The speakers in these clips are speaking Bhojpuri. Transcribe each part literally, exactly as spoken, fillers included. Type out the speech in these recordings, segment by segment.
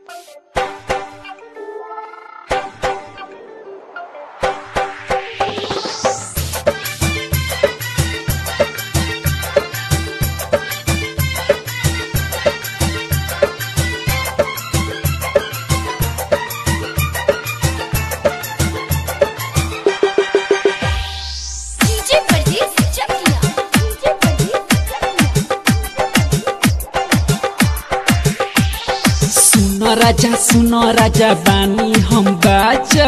राजा सुनो राजा बानी हम बाचा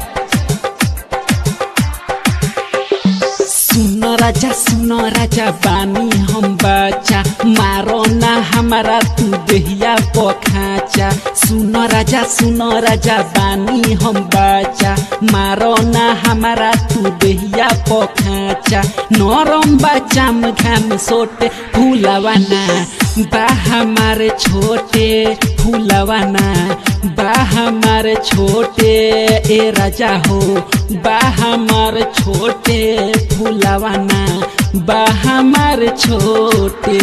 सुनो राजा सुनो राजा बानी हम बाचा मारो ना हमारा तू देहिया पखाचा सुनो राजा सुनो राजा बानी हम बाचा मारो ना हमारा तू देहिया पखाचा नरम बाचा घाम सोटे फूलवाना बा हमारे छोटे फूलवाना बा हमारे छोटे ए राजा हो बा हमारे छोटे फूलवाना बा हमारे छोटे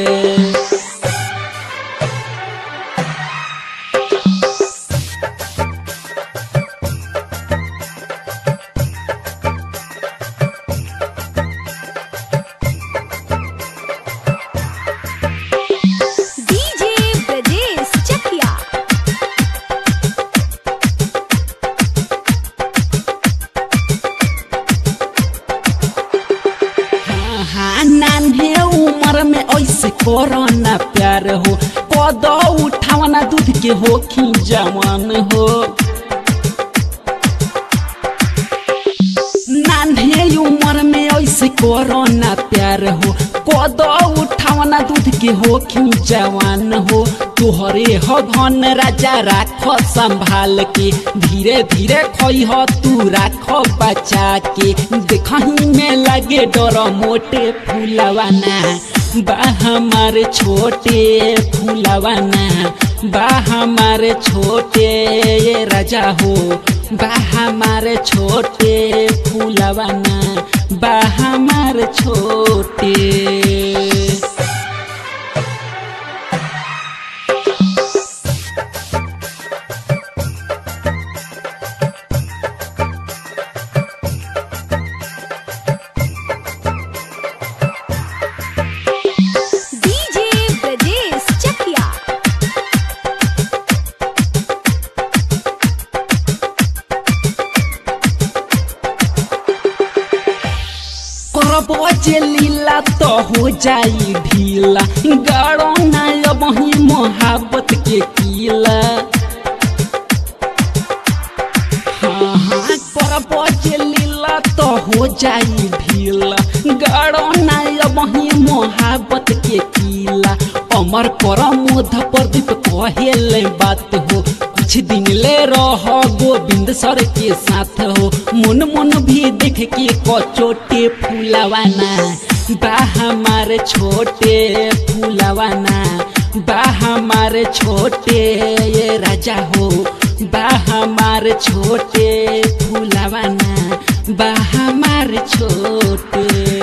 नान्हे उम्र में ऐसे कोरोना प्यार हो कदो उठावना दूध के हो खी जवान हो नान्हे उम्र में ऐसे कोरोना प्यार हो कदो उठावना दूध के हो खी जवान हो तोहरे हो धन राजा राख संभाल के धीरे धीरे खोई हो तू राख बचा के देखही में लगे डर मोटे फूलवाना बा हमारे छोटे फूलवाना बा हमारे छोटे ये राजा हो बा हमारे छोटे फूलवाना बा हमारे छोटे बजे लीला तो हो जाई ढीला गाड़ो ना बही मोहब्बत के कीला हाँ हाँ पर बजे लीला तो हो जाई ढीला गाड़ो ना बही मोहब्बत के कीला अमर पर मोध प्रदीप कहेले बात हो कुछ दिन ले रहो गोविंद सर के साथ हो मन मन भी देख के कचोटे फूलवाना बा हमारे छोटे फूलवाना बा हमारे छोटे ये राजा हो बा हमारे छोटे फूलवाना बा हमारे छोटे।